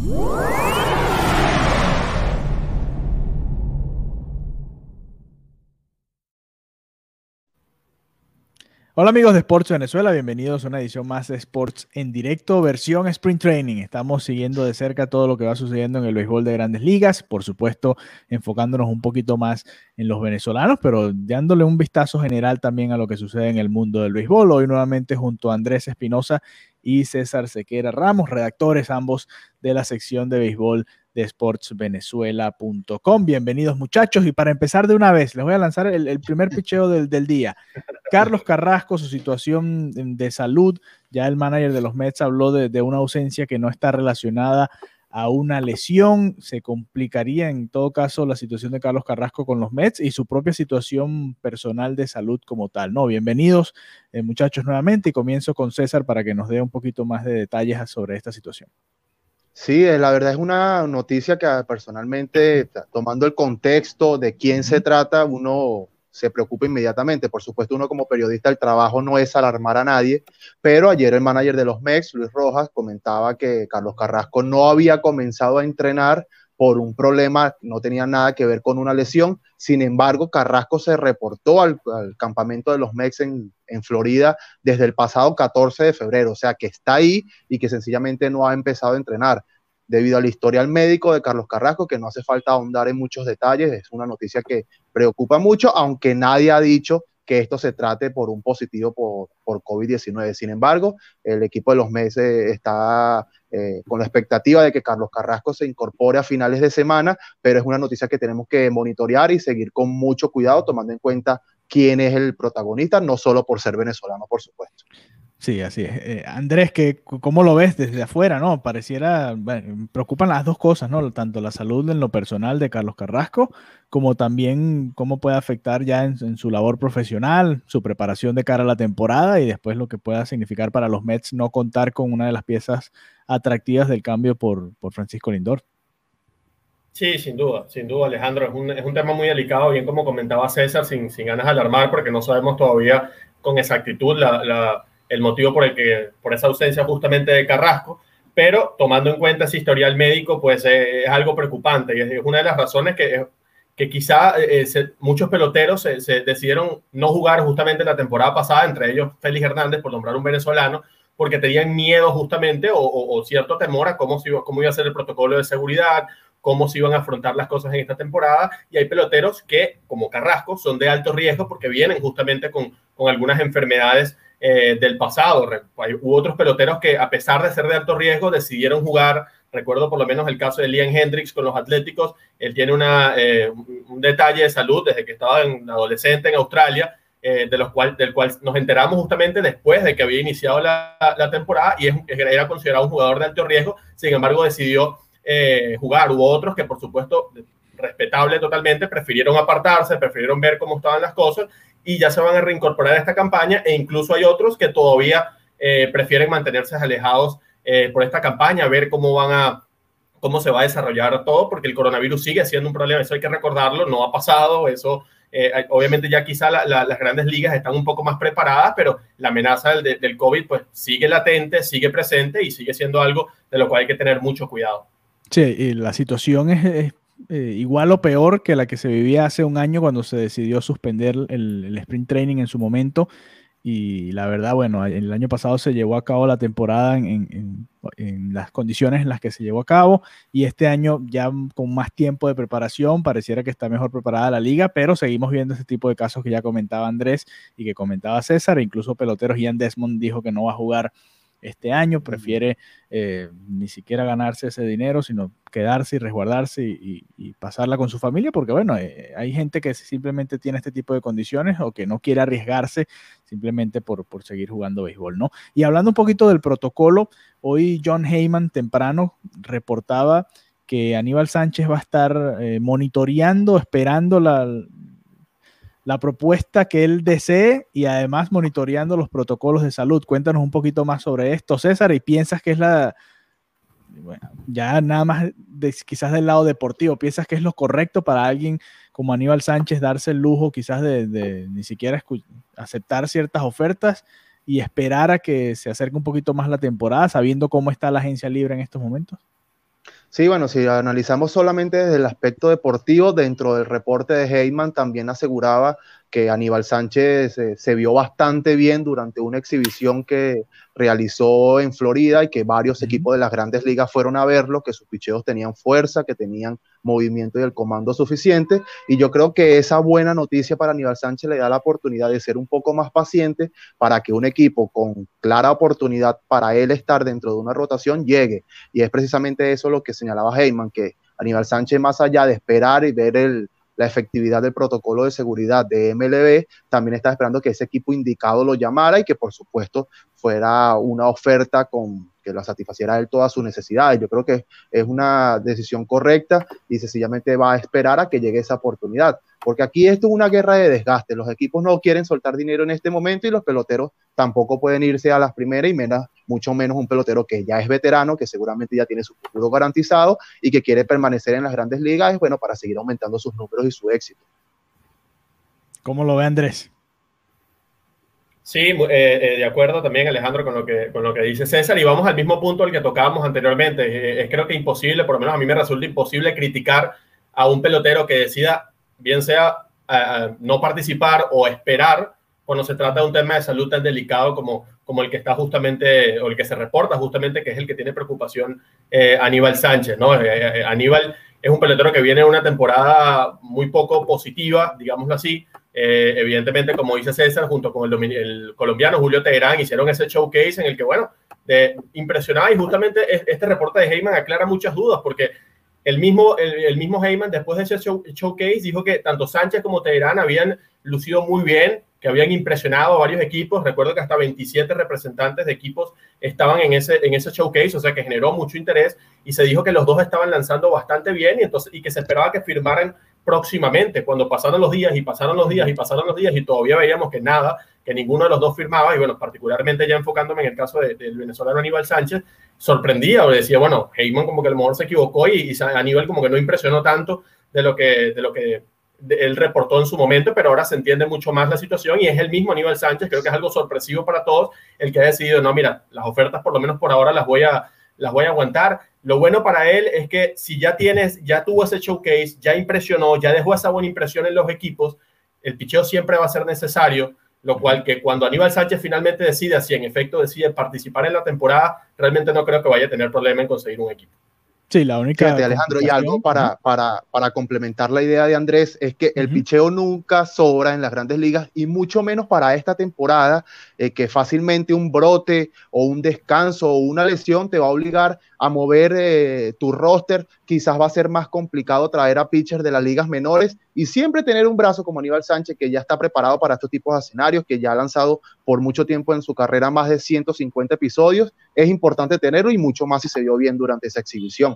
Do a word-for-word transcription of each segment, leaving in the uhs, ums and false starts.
Hola amigos de Sports Venezuela, bienvenidos a una edición más de Sports en directo, versión Sprint Training. Estamos siguiendo de cerca todo lo que va sucediendo en el béisbol de Grandes Ligas, por supuesto enfocándonos un poquito más en los venezolanos, pero dándole un vistazo general también a lo que sucede en el mundo del béisbol. Hoy nuevamente junto a Andrés Espinosa y César Sequera Ramos, redactores ambos de la sección de béisbol de sports venezuela punto com. Bienvenidos muchachos, y para empezar de una vez les voy a lanzar el, el primer picheo del, del día. Carlos Carrasco, su situación de salud, ya el manager de los Mets habló de, de una ausencia que no está relacionada a una lesión. Se complicaría en todo caso la situación de Carlos Carrasco con los Mets y su propia situación personal de salud como tal, ¿no? Bienvenidos eh, muchachos nuevamente, y comienzo con César para que nos dé un poquito más de detalles sobre esta situación. Sí, la verdad es una noticia que personalmente, tomando el contexto de quién se trata, uno se preocupa inmediatamente. Por supuesto, uno como periodista, el trabajo no es alarmar a nadie, pero ayer el manager de los Mets, Luis Rojas, comentaba que Carlos Carrasco no había comenzado a entrenar por un problema, no tenía nada que ver con una lesión. Sin embargo, Carrasco se reportó al, al campamento de los Mets en, en Florida desde el pasado catorce de febrero, o sea que está ahí y que sencillamente no ha empezado a entrenar. Debido al historial médico de Carlos Carrasco, que no hace falta ahondar en muchos detalles, es una noticia que preocupa mucho, aunque nadie ha dicho que esto se trate por un positivo por, por COVID diecinueve. Sin embargo, el equipo de los Mets está eh, con la expectativa de que Carlos Carrasco se incorpore a finales de semana, pero es una noticia que tenemos que monitorear y seguir con mucho cuidado, tomando en cuenta quién es el protagonista, no solo por ser venezolano, por supuesto. Sí, así es. Eh, Andrés, ¿qué, ¿cómo lo ves desde afuera, no? Pareciera, bueno, preocupan las dos cosas, ¿no? Tanto la salud en lo personal de Carlos Carrasco, como también cómo puede afectar ya en, en su labor profesional, su preparación de cara a la temporada y después lo que pueda significar para los Mets no contar con una de las piezas atractivas del cambio por, por Francisco Lindor. Sí, sin duda, sin duda, Alejandro. Es un, es un tema muy delicado, bien como comentaba César, sin, sin ganas de alarmar, porque no sabemos todavía con exactitud la, la, el motivo por el que por esa ausencia justamente de Carrasco, pero tomando en cuenta ese historial médico, pues eh, es algo preocupante y es, es una de las razones que, que quizá eh, se, muchos peloteros se, se decidieron no jugar justamente la temporada pasada, entre ellos Félix Hernández, por nombrar un venezolano, porque tenían miedo justamente o, o, o cierto temor a cómo, cómo iba a ser el protocolo de seguridad, cómo se iban a afrontar las cosas en esta temporada, y hay peloteros que, como Carrasco, son de alto riesgo porque vienen justamente con, con algunas enfermedades eh, del pasado. Hay, hubo otros peloteros que, a pesar de ser de alto riesgo, decidieron jugar. Recuerdo por lo menos el caso de Liam Hendricks con los Atléticos. Él tiene una, eh, un detalle de salud desde que estaba en, adolescente en Australia, eh, de los cual, del cual nos enteramos justamente después de que había iniciado la, la temporada, y es, era considerado un jugador de alto riesgo. Sin embargo, decidió Eh, jugar. Hubo otros que, por supuesto, respetable totalmente, prefirieron apartarse, prefirieron ver cómo estaban las cosas y ya se van a reincorporar a esta campaña, e incluso hay otros que todavía eh, prefieren mantenerse alejados eh, por esta campaña, ver cómo van a cómo se va a desarrollar todo, porque el coronavirus sigue siendo un problema, eso hay que recordarlo, no ha pasado, eso eh, obviamente ya quizá la, la, las grandes ligas están un poco más preparadas, pero la amenaza del, del COVID pues sigue latente, sigue presente y sigue siendo algo de lo cual hay que tener mucho cuidado. Sí, y la situación es, es eh, igual o peor que la que se vivía hace un año cuando se decidió suspender el, el sprint training en su momento. Y la verdad, bueno, el año pasado se llevó a cabo la temporada en, en, en las condiciones en las que se llevó a cabo, y este año ya con más tiempo de preparación pareciera que está mejor preparada la liga, pero seguimos viendo ese tipo de casos que ya comentaba Andrés y que comentaba César. Incluso peloteros, Ian Desmond dijo que no va a jugar este año, prefiere eh, ni siquiera ganarse ese dinero, sino quedarse y resguardarse y, y, y pasarla con su familia, porque bueno, eh, hay gente que simplemente tiene este tipo de condiciones o que no quiere arriesgarse simplemente por, por seguir jugando béisbol, ¿no? Y hablando un poquito del protocolo, hoy Jon Heyman temprano reportaba que Aníbal Sánchez va a estar eh, monitoreando, esperando la... la propuesta que él desee y además monitoreando los protocolos de salud. Cuéntanos un poquito más sobre esto, César, y piensas que es la, bueno, ya nada más de, quizás del lado deportivo, piensas que es lo correcto para alguien como Aníbal Sánchez darse el lujo quizás de, de ni siquiera aceptar ciertas ofertas y esperar a que se acerque un poquito más la temporada, sabiendo cómo está la agencia libre en estos momentos? Sí, bueno, si analizamos solamente desde el aspecto deportivo, dentro del reporte de Heyman también aseguraba que Aníbal Sánchez eh, se vio bastante bien durante una exhibición que realizó en Florida y que varios uh-huh. equipos de las grandes ligas fueron a verlo, que sus picheos tenían fuerza, que tenían movimiento y el comando suficiente, y yo creo que esa buena noticia para Aníbal Sánchez le da la oportunidad de ser un poco más paciente para que un equipo con clara oportunidad para él estar dentro de una rotación llegue, y es precisamente eso lo que señalaba Heyman, que Aníbal Sánchez, más allá de esperar y ver el la efectividad del protocolo de seguridad de M L B, también está esperando que ese equipo indicado lo llamara y que por supuesto fuera una oferta con, que la satisfaciera a él todas sus necesidades. Yo creo que es una decisión correcta y sencillamente va a esperar a que llegue esa oportunidad, porque aquí esto es una guerra de desgaste, los equipos no quieren soltar dinero en este momento y los peloteros tampoco pueden irse a las primeras y menos, mucho menos un pelotero que ya es veterano, que seguramente ya tiene su futuro garantizado y que quiere permanecer en las grandes ligas, bueno, para seguir aumentando sus números y su éxito. ¿Cómo lo ve Andrés? Sí, eh, eh, de acuerdo también, Alejandro, con lo, que, con lo que dice César, y vamos al mismo punto al que tocábamos anteriormente. Eh, es creo que imposible, por lo menos a mí me resulta imposible criticar a un pelotero que decida, bien sea uh, no participar o esperar cuando se trata de un tema de salud tan delicado como, como el que está justamente, o el que se reporta justamente, que es el que tiene preocupación eh, Aníbal Sánchez, ¿no? Eh, eh, Aníbal es un pelotero que viene de una temporada muy poco positiva, digámoslo así. Eh, evidentemente, como dice César, junto con el, el colombiano Julio Teherán, hicieron ese showcase en el que, bueno, de, impresionaba, y justamente este reporte de Heyman aclara muchas dudas, porque el mismo, el, el mismo Heyman, después de ese show, showcase, dijo que tanto Sánchez como Teherán habían lucido muy bien, que habían impresionado a varios equipos. Recuerdo que hasta veintisiete representantes de equipos estaban en ese, en ese showcase, o sea que generó mucho interés, y se dijo que los dos estaban lanzando bastante bien, y, entonces, y que se esperaba que firmaran próximamente. Cuando pasaron los días y pasaron los días y pasaron los días y todavía veíamos que nada, que ninguno de los dos firmaba, y bueno, particularmente ya enfocándome en el caso de, del venezolano Aníbal Sánchez, sorprendía o decía, bueno, Heyman como que a lo mejor se equivocó y, y Aníbal como que no impresionó tanto de lo que, de lo que de, él reportó en su momento, pero ahora se entiende mucho más la situación y es el mismo Aníbal Sánchez. Creo que es algo sorpresivo para todos el que ha decidido, no, mira, las ofertas por lo menos por ahora las voy a, las voy a aguantar. Lo bueno para él es que si ya tienes, ya tuvo ese showcase, ya impresionó, ya dejó esa buena impresión en los equipos, el picheo siempre va a ser necesario, lo cual que cuando Aníbal Sánchez finalmente decida, si en efecto decide participar en la temporada, realmente no creo que vaya a tener problema en conseguir un equipo. Sí, la única. Fíjate, Alejandro, y algo para, para, para complementar la idea de Andrés es que el uh-huh. picheo nunca sobra en las grandes ligas y mucho menos para esta temporada, eh, que fácilmente un brote o un descanso o una lesión te va a obligar a mover eh, tu roster. Quizás va a ser más complicado traer a pitchers de las ligas menores y siempre tener un brazo como Aníbal Sánchez, que ya está preparado para estos tipos de escenarios, que ya ha lanzado por mucho tiempo en su carrera más de ciento cincuenta episodios. Es importante tenerlo y mucho más si se vio bien durante esa exhibición.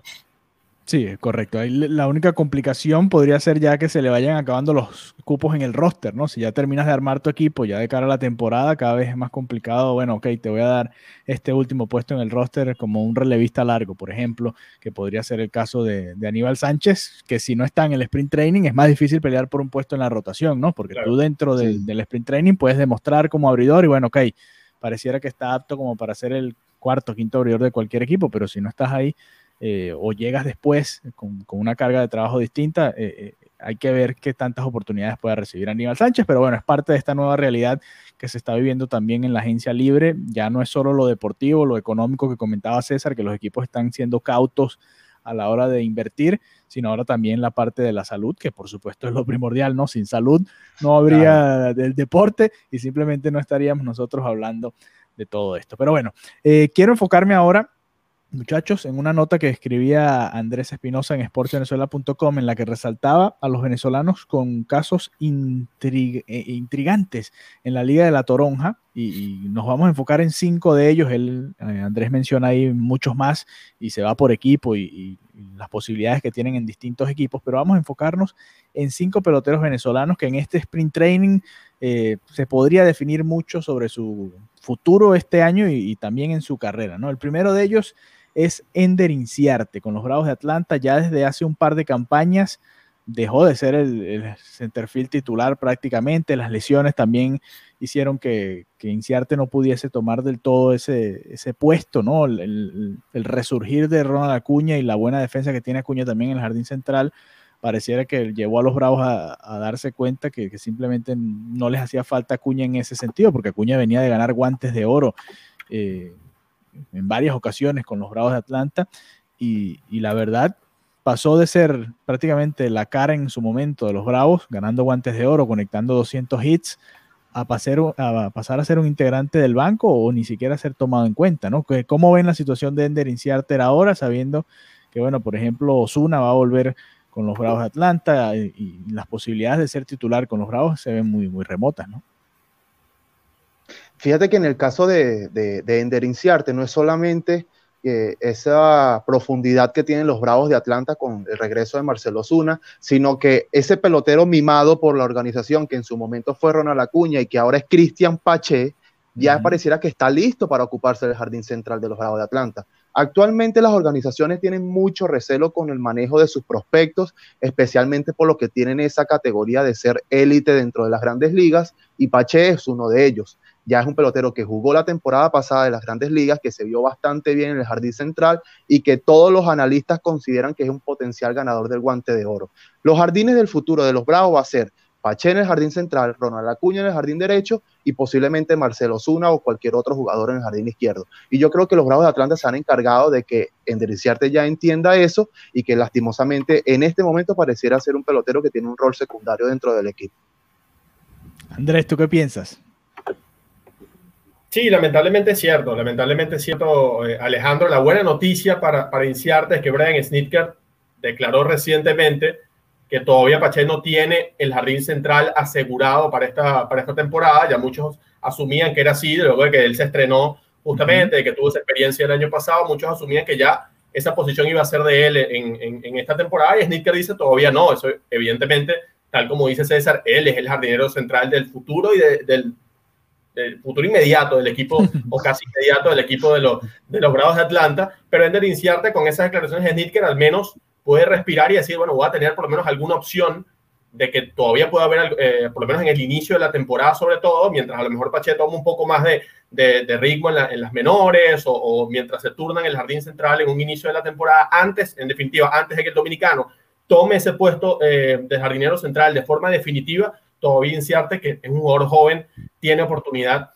Sí, correcto. Ahí la única complicación podría ser ya que se le vayan acabando los cupos en el roster, ¿no? Si ya terminas de armar tu equipo ya de cara a la temporada, cada vez es más complicado. Bueno, ok, te voy a dar este último puesto en el roster como un relevista largo, por ejemplo, que podría ser el caso de, de Aníbal Sánchez, que si no está en el sprint training es más difícil pelear por un puesto en la rotación, ¿no? Porque claro, tú dentro del, sí. del sprint training puedes demostrar como abridor y bueno, ok, pareciera que está apto como para ser el cuarto, quinto abridor de cualquier equipo, pero si no estás ahí, Eh, o llegas después con, con una carga de trabajo distinta, eh, eh, hay que ver qué tantas oportunidades pueda recibir Aníbal Sánchez, pero bueno, es parte de esta nueva realidad que se está viviendo también en la agencia libre. Ya no es solo lo deportivo, lo económico que comentaba César, que los equipos están siendo cautos a la hora de invertir, sino ahora también la parte de la salud, que por supuesto es lo primordial, ¿no? Sin salud no habría claro. del deporte y simplemente no estaríamos nosotros hablando de todo esto. Pero bueno, eh, quiero enfocarme ahora, muchachos, en una nota que escribía Andrés Espinosa en sports venezuela punto com, en la que resaltaba a los venezolanos con casos intrig eh, intrigantes en la Liga de la Toronja, y, y nos vamos a enfocar en cinco de ellos. Él, eh, Andrés menciona ahí muchos más y se va por equipo y, y, y las posibilidades que tienen en distintos equipos, pero vamos a enfocarnos en cinco peloteros venezolanos que en este sprint training eh, se podría definir mucho sobre su futuro este año y, y también en su carrera, ¿no? El primero de ellos es Ender Inciarte, con los Bravos de Atlanta. Ya desde hace un par de campañas dejó de ser el, el centerfield titular prácticamente. Las lesiones también hicieron que, que Inciarte no pudiese tomar del todo ese, ese puesto, ¿no? El, el, el resurgir de Ronald Acuña y la buena defensa que tiene Acuña también en el jardín central, pareciera que llevó a los Bravos a, a darse cuenta que, que simplemente no les hacía falta Acuña en ese sentido, porque Acuña venía de ganar guantes de oro eh, en varias ocasiones con los Bravos de Atlanta, y, y la verdad pasó de ser prácticamente la cara en su momento de los Bravos, ganando guantes de oro, conectando doscientos hits, a, pasar, a pasar a ser un integrante del banco o ni siquiera ser tomado en cuenta, ¿no? ¿Cómo ven la situación de Ender Inciarte ahora, sabiendo que, bueno, por ejemplo, Ozuna va a volver con los Bravos de Atlanta y, y las posibilidades de ser titular con los Bravos se ven muy, muy remotas, ¿no? Fíjate que en el caso de, de, de Ender Inciarte no es solamente eh, esa profundidad que tienen los Bravos de Atlanta con el regreso de Marcell Ozuna, sino que ese pelotero mimado por la organización que en su momento fue Ronald Acuña y que ahora es Cristian Pache, ya uh-huh. pareciera que está listo para ocuparse del jardín central de los Bravos de Atlanta. Actualmente las organizaciones tienen mucho recelo con el manejo de sus prospectos, especialmente por lo que tienen esa categoría de ser élite dentro de las grandes ligas, y Pache es uno de ellos. Ya es un pelotero que jugó la temporada pasada de las grandes ligas, que se vio bastante bien en el jardín central y que todos los analistas consideran que es un potencial ganador del guante de oro. Los jardines del futuro de los Bravos va a ser Pache en el jardín central, Ronald Acuña en el jardín derecho y posiblemente Marcell Ozuna o cualquier otro jugador en el jardín izquierdo. Y yo creo que los Bravos de Atlanta se han encargado de que Ender Inciarte ya entienda eso y que lastimosamente en este momento pareciera ser un pelotero que tiene un rol secundario dentro del equipo. Andrés, ¿tú qué piensas? Sí, lamentablemente es cierto, lamentablemente es cierto, eh, Alejandro. La buena noticia para, para Inciarte es que Brian Snitker declaró recientemente que todavía Pache no tiene el jardín central asegurado para esta, para esta temporada. Ya muchos asumían que era así, luego de que él se estrenó justamente, uh-huh. de que tuvo esa experiencia el año pasado, muchos asumían que ya esa posición iba a ser de él en, en, en esta temporada, y Snitker dice todavía no. Eso evidentemente, tal como dice César, él es el jardinero central del futuro y de, del del futuro inmediato del equipo, o casi inmediato del equipo de los, de los Bravos de Atlanta, pero Ender Inciarte con esas declaraciones de Snitker al menos puede respirar y decir, bueno, voy a tener por lo menos alguna opción de que todavía pueda haber, eh, por lo menos en el inicio de la temporada sobre todo, mientras a lo mejor Pache toma un poco más de, de, de ritmo en, la, en las menores, o, o mientras se turna en el jardín central en un inicio de la temporada, antes, en definitiva, antes de que el dominicano tome ese puesto eh, de jardinero central de forma definitiva. Todavía Inciarte, que es un jugador joven, tiene oportunidad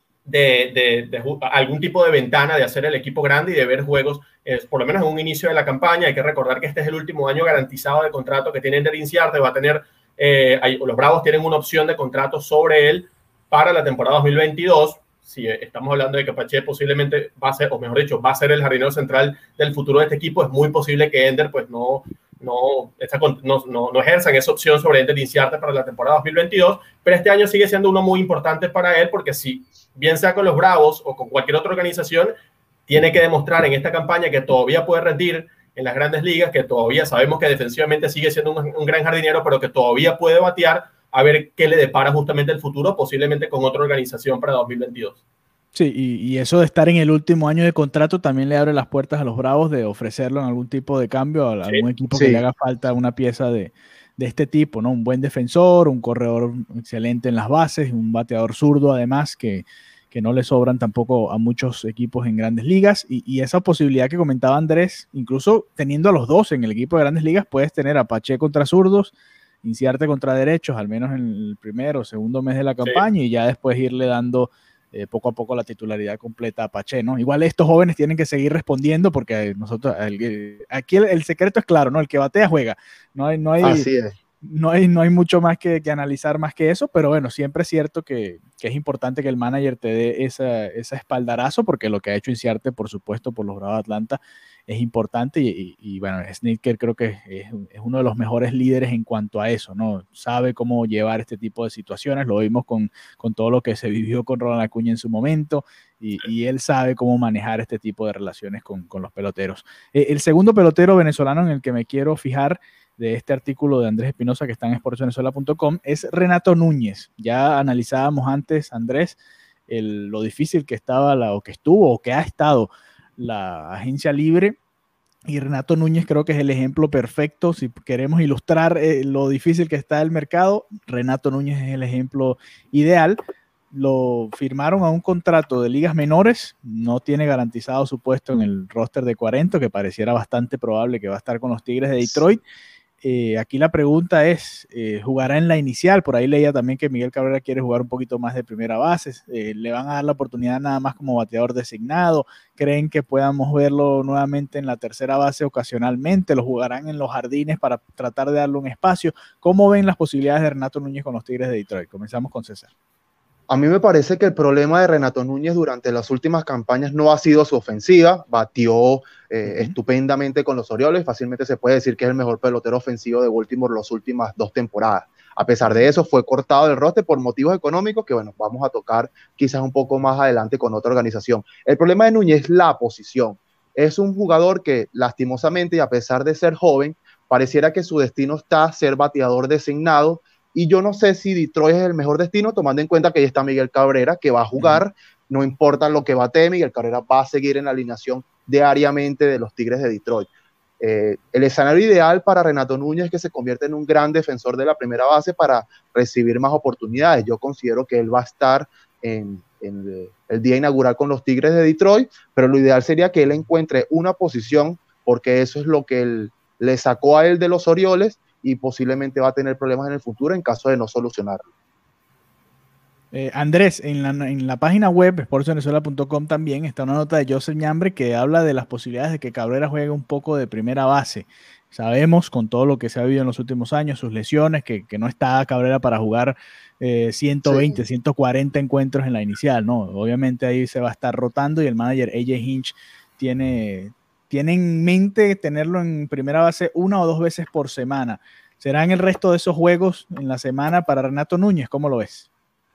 de, de, de, de algún tipo de ventana de hacer el equipo grande y de ver juegos, eh, por lo menos en un inicio de la campaña. Hay que recordar que este es el último año garantizado de contrato que tiene Ender Inciarte. Va a tener, eh, hay, los Bravos tienen una opción de contrato sobre él para la temporada dos mil veintidós. Si estamos hablando de que Pache posiblemente va a ser, o mejor dicho, va a ser el jardinero central del futuro de este equipo, es muy posible que Ender pues no... No, esta, no, no, no ejerzan esa opción sobre Ender Inciarte para la temporada dos mil veintidós, pero este año sigue siendo uno muy importante para él, porque si bien sea con los Bravos o con cualquier otra organización, tiene que demostrar en esta campaña que todavía puede rendir en las grandes ligas, que todavía sabemos que defensivamente sigue siendo un, un gran jardinero, pero que todavía puede batear, a ver qué le depara justamente el futuro, posiblemente con otra organización para dos mil veintidós. Sí, y, y eso de estar en el último año de contrato también le abre las puertas a los Bravos de ofrecerlo en algún tipo de cambio a, a algún equipo sí. que le haga falta una pieza de, de este tipo, ¿no? Un buen defensor, un corredor excelente en las bases, un bateador zurdo además que, que no le sobran tampoco a muchos equipos en grandes ligas, y, y esa posibilidad que comentaba Andrés, incluso teniendo a los dos en el equipo de grandes ligas, puedes tener a Pache contra zurdos, Inciarte contra derechos, al menos en el primero o segundo mes de la campaña, sí. y ya después irle dando Eh, poco a poco la titularidad completa a Pache, ¿no? Igual estos jóvenes tienen que seguir respondiendo, porque nosotros, el, aquí el, el secreto es claro, ¿no? El que batea juega, no hay, no hay, Así es. no hay, no hay mucho más que, que analizar más que eso, pero bueno, siempre es cierto que, que es importante que el manager te dé esa, esa espaldarazo, porque lo que ha hecho Inciarte, por supuesto, por los Bravos de Atlanta, es importante, y, y, y bueno, Snitker creo que es, es uno de los mejores líderes en cuanto a eso, ¿no? Sabe cómo llevar este tipo de situaciones, lo vimos con, con todo lo que se vivió con Ronald Acuña en su momento, y, y él sabe cómo manejar este tipo de relaciones con, con los peloteros. Eh, el segundo pelotero venezolano en el que me quiero fijar de este artículo de Andrés Espinosa que está en sports venezuela punto com es Renato Núñez. Ya analizábamos antes, Andrés, el, lo difícil que estaba, la, o que estuvo, o que ha estado la agencia libre, y Renato Núñez creo que es el ejemplo perfecto. Si queremos ilustrar eh, lo difícil que está el mercado, Renato Núñez es el ejemplo ideal, lo firmaron a un contrato de ligas menores, no tiene garantizado su puesto en el roster de cuarenta, que pareciera bastante probable que va a estar con los Tigres de Detroit. Eh, aquí la pregunta es, eh, ¿jugará en la inicial? Por ahí leía también que Miguel Cabrera quiere jugar un poquito más de primera base. Eh, ¿le van a dar la oportunidad nada más como bateador designado? ¿Creen que podamos verlo nuevamente en la tercera base ocasionalmente? ¿Lo jugarán en los jardines para tratar de darle un espacio? ¿Cómo ven las posibilidades de Renato Núñez con los Tigres de Detroit? Comenzamos con César. A mí me parece que el problema de Renato Núñez durante las últimas campañas no ha sido su ofensiva, batió eh, uh-huh. estupendamente con los Orioles, fácilmente se puede decir que es el mejor pelotero ofensivo de Baltimore las últimas dos temporadas. A pesar de eso, fue cortado del roster por motivos económicos que, bueno, vamos a tocar quizás un poco más adelante con otra organización. El problema de Núñez es la posición. Es un jugador que, lastimosamente, y a pesar de ser joven, pareciera que su destino está ser bateador designado. Y yo no sé si Detroit es el mejor destino, tomando en cuenta que ahí está Miguel Cabrera, que va a jugar, no importa lo que batee, Miguel Cabrera va a seguir en la alineación diariamente de los Tigres de Detroit. Eh, el escenario ideal para Renato Núñez es que se convierta en un gran defensor de la primera base para recibir más oportunidades. Yo considero que él va a estar en, en el día inaugural con los Tigres de Detroit, pero lo ideal sería que él encuentre una posición, porque eso es lo que él, le sacó a él de los Orioles, y posiblemente va a tener problemas en el futuro en caso de no solucionarlo. Eh, Andrés, en la, en la página web sports venezuela punto com también está una nota de Joseph Ñambre que habla de las posibilidades de que Cabrera juegue un poco de primera base. Sabemos, con todo lo que se ha vivido en los últimos años, sus lesiones, que, que no está Cabrera para jugar eh, ciento veinte, sí. ciento cuarenta encuentros en la inicial, ¿no? Obviamente ahí se va a estar rotando y el manager A J Hinch tiene... tiene en mente tenerlo en primera base una o dos veces por semana. ¿Será en el resto de esos juegos en la semana para Renato Núñez? ¿Cómo lo ves?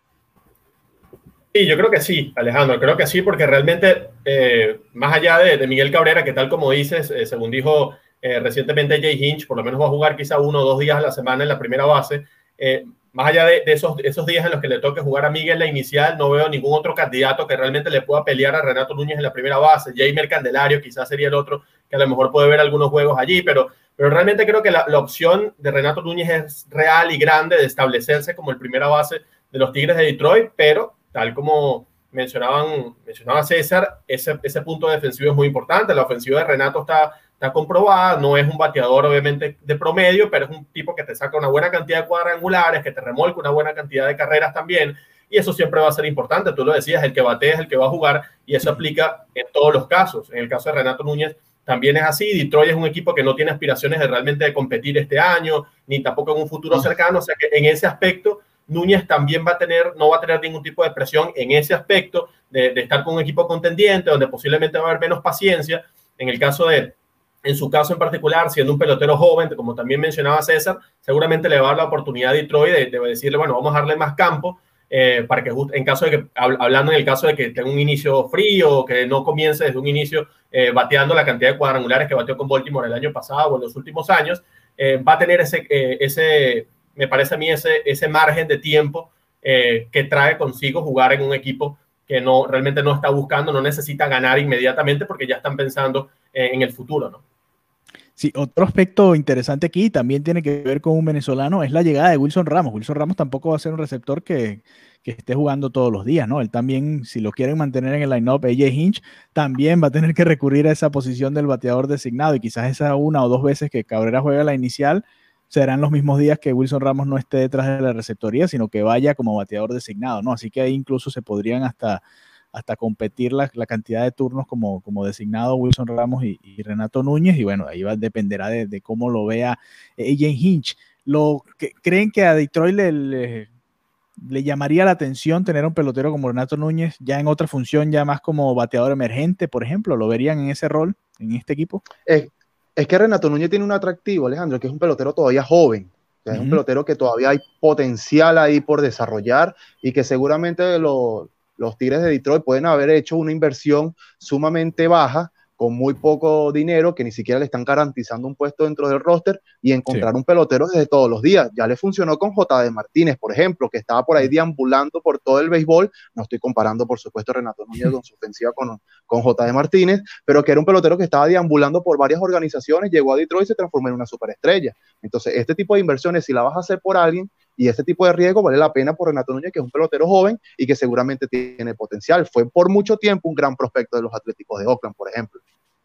Sí, yo creo que sí, Alejandro, creo que sí, porque realmente, eh, más allá de, de Miguel Cabrera, que tal como dices, eh, según dijo eh, recientemente Jay Hinch, por lo menos va a jugar quizá uno o dos días a la semana en la primera base, eh, más allá de, de esos, esos días en los que le toque jugar a Miguel la inicial, no veo ningún otro candidato que realmente le pueda pelear a Renato Núñez en la primera base. Jeimer Candelario quizás sería el otro que a lo mejor puede ver algunos juegos allí, pero, pero realmente creo que la, la opción de Renato Núñez es real y grande de establecerse como el primera base de los Tigres de Detroit, pero tal como mencionaban, mencionaba César, ese, ese punto defensivo es muy importante. La ofensiva de Renato está, está comprobada, no es un bateador obviamente de promedio, pero es un tipo que te saca una buena cantidad de cuadrangulares, que te remolca una buena cantidad de carreras también, y eso siempre va a ser importante. Tú lo decías, el que batea es el que va a jugar, y eso aplica en todos los casos. En el caso de Renato Núñez también es así. Detroit es un equipo que no tiene aspiraciones de realmente de competir este año, ni tampoco en un futuro cercano, o sea que en ese aspecto Núñez también va a tener, no va a tener ningún tipo de presión en ese aspecto de, de estar con un equipo contendiente, donde posiblemente va a haber menos paciencia. En el caso de, en su caso en particular, siendo un pelotero joven, como también mencionaba César, seguramente le va a dar la oportunidad a Detroit de, de decirle, bueno, vamos a darle más campo, eh, para que en caso de que, hablando en el caso de que tenga un inicio frío, que no comience desde un inicio eh, bateando la cantidad de cuadrangulares que bateó con Baltimore el año pasado o en los últimos años, eh, va a tener ese, eh, ese me parece a mí ese, ese margen de tiempo eh, que trae consigo jugar en un equipo que no, realmente no está buscando, no necesita ganar inmediatamente porque ya están pensando eh, en el futuro, ¿no? Sí, otro aspecto interesante aquí también tiene que ver con un venezolano, es la llegada de Wilson Ramos. Wilson Ramos tampoco va a ser un receptor que, que esté jugando todos los días, ¿no? Él también, si lo quieren mantener en el line-up, A J Hinch también va a tener que recurrir a esa posición del bateador designado, y quizás esa una o dos veces que Cabrera juega la inicial serán los mismos días que Wilson Ramos no esté detrás de la receptoría, sino que vaya como bateador designado, ¿no? Así que ahí incluso se podrían hasta, hasta competir la, la cantidad de turnos como, como designado Wilson Ramos y, y Renato Núñez, y bueno, ahí va, dependerá de, de cómo lo vea A J Hinch. Lo que, ¿Creen que a Detroit le, le, le llamaría la atención tener un pelotero como Renato Núñez ya en otra función, ya más como bateador emergente, por ejemplo? ¿Lo verían en ese rol, en este equipo? Eh. Es que Renato Núñez tiene un atractivo, Alejandro, que es un pelotero todavía joven. O sea, uh-huh. Es un pelotero que todavía hay potencial ahí por desarrollar y que seguramente lo, los Tigres de Detroit pueden haber hecho una inversión sumamente baja con muy poco dinero, que ni siquiera le están garantizando un puesto dentro del roster, y encontrar sí. un pelotero desde todos los días. Ya le funcionó con J D Martínez, por ejemplo, que estaba por ahí deambulando por todo el béisbol. No estoy comparando, por supuesto, a Renato Núñez con su ofensiva con, con J D Martínez, pero que era un pelotero que estaba deambulando por varias organizaciones, llegó a Detroit y se transformó en una superestrella. Entonces, este tipo de inversiones, si la vas a hacer por alguien, y ese tipo de riesgo vale la pena por Renato Núñez, que es un pelotero joven y que seguramente tiene potencial. Fue por mucho tiempo un gran prospecto de los Atléticos de Oakland, por ejemplo.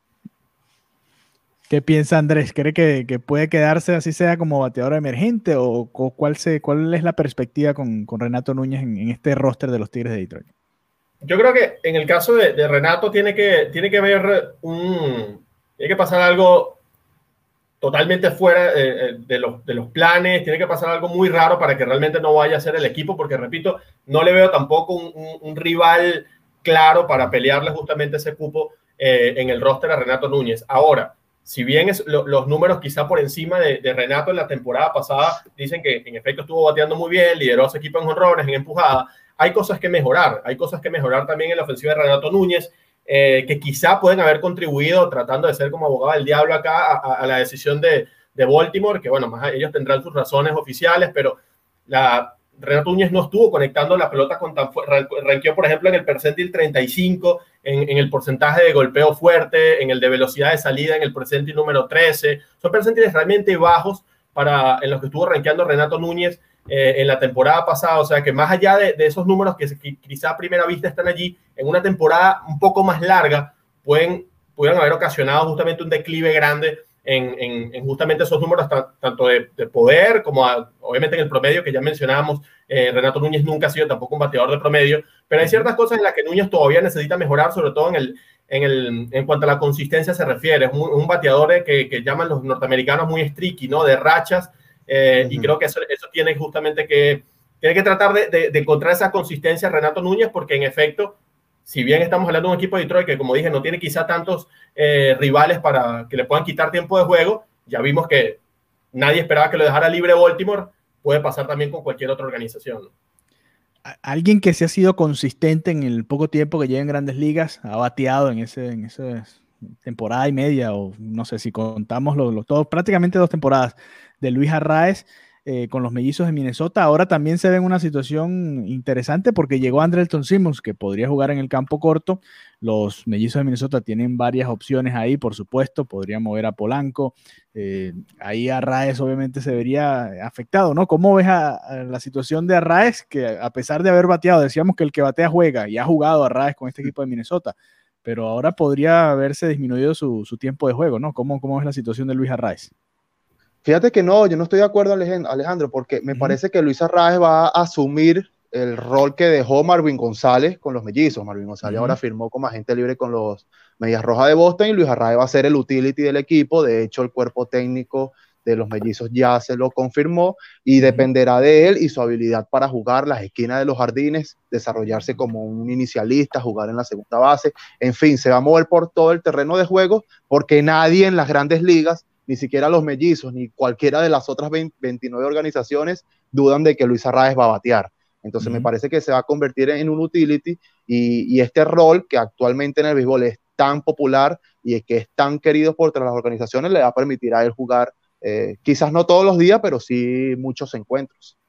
¿Qué piensa Andrés? ¿Cree que, que puede quedarse así sea como bateador emergente o, o cuál, se, cuál es la perspectiva con, con Renato Núñez en, en este roster de los Tigres de Detroit? Yo creo que en el caso de, de Renato tiene que, tiene que haber un, tiene que pasar algo totalmente fuera eh, de, los, de los planes, tiene que pasar algo muy raro para que realmente no vaya a ser el equipo, porque repito, no le veo tampoco un, un, un rival claro para pelearle justamente ese cupo eh, en el roster a Renato Núñez. Ahora, si bien es, lo, los números quizá por encima de, de Renato en la temporada pasada dicen que en efecto estuvo bateando muy bien, lideró a su equipo en jonrones, en empujada, hay cosas que mejorar, hay cosas que mejorar también en la ofensiva de Renato Núñez, eh, que quizá pueden haber contribuido tratando de ser como abogado del diablo acá a, a la decisión de, de Baltimore, que bueno, más ellos tendrán sus razones oficiales, pero la, Renato Núñez no estuvo conectando la pelota con tan fuerte, ranqueó por ejemplo en el percentil treinta y cinco, en, en el porcentaje de golpeo fuerte, en el de velocidad de salida, en el percentil número trece, son percentiles realmente bajos para, en los que estuvo rankeando Renato Núñez eh, en la temporada pasada, o sea que más allá de, de esos números que, que quizá a primera vista están allí, en una temporada un poco más larga, pueden, pudieran haber ocasionado justamente un declive grande En, en, en justamente esos números tanto de, de poder como a, obviamente en el promedio que ya mencionábamos. eh, Renato Núñez nunca ha sido tampoco un bateador de promedio, pero hay ciertas cosas en las que Núñez todavía necesita mejorar, sobre todo en, el, en, el, en cuanto a la consistencia se refiere. Es un, un bateador que, que llaman los norteamericanos muy streaky, ¿no? De rachas, eh, uh-huh. y creo que eso, eso tiene justamente que, tiene que tratar de, de, de encontrar esa consistencia Renato Núñez, porque en efecto, si bien estamos hablando de un equipo de Detroit que, como dije, no tiene quizá tantos eh, rivales para que le puedan quitar tiempo de juego, ya vimos que nadie esperaba que lo dejara libre Baltimore, puede pasar también con cualquier otra organización. Alguien que se ha sido consistente en el poco tiempo que lleva en Grandes Ligas, ha bateado en ese, en esa temporada y media, o no sé si contamos lo, lo, todo, prácticamente dos temporadas, de Luis Arraez, Eh, con los Mellizos de Minnesota. Ahora también se ve en una situación interesante porque llegó Andrelton Simmons, que podría jugar en el campo corto. Los Mellizos de Minnesota tienen varias opciones ahí, por supuesto, podrían mover a Polanco. Eh, ahí Arraez obviamente se vería afectado, ¿no? ¿Cómo ves a, a la situación de Arraez? Que a pesar de haber bateado, decíamos que el que batea juega, y ha jugado Arraez con este equipo de Minnesota, pero ahora podría haberse disminuido su, su tiempo de juego, ¿no? ¿Cómo, cómo es la situación de Luis Arraez? Fíjate que no, yo no estoy de acuerdo, Alejandro, porque me uh-huh. parece que Luis Arraez va a asumir el rol que dejó Marvin González con los Mellizos. Marvin González uh-huh. ahora firmó como agente libre con los Medias Rojas de Boston, y Luis Arraez va a ser el utility del equipo. De hecho, el cuerpo técnico de los Mellizos ya se lo confirmó, y uh-huh. dependerá de él y su habilidad para jugar las esquinas de los jardines, desarrollarse como un inicialista, jugar en la segunda base. En fin, se va a mover por todo el terreno de juego, porque nadie en las Grandes Ligas, ni siquiera los Mellizos, ni cualquiera de las otras veinte, veintinueve organizaciones, dudan de que Luis Arraez va a batear. Entonces uh-huh. me parece que se va a convertir en un utility, y, y este rol que actualmente en el béisbol es tan popular y que es tan querido por todas las organizaciones, le va a permitir a él jugar, eh, quizás no todos los días, pero sí muchos encuentros.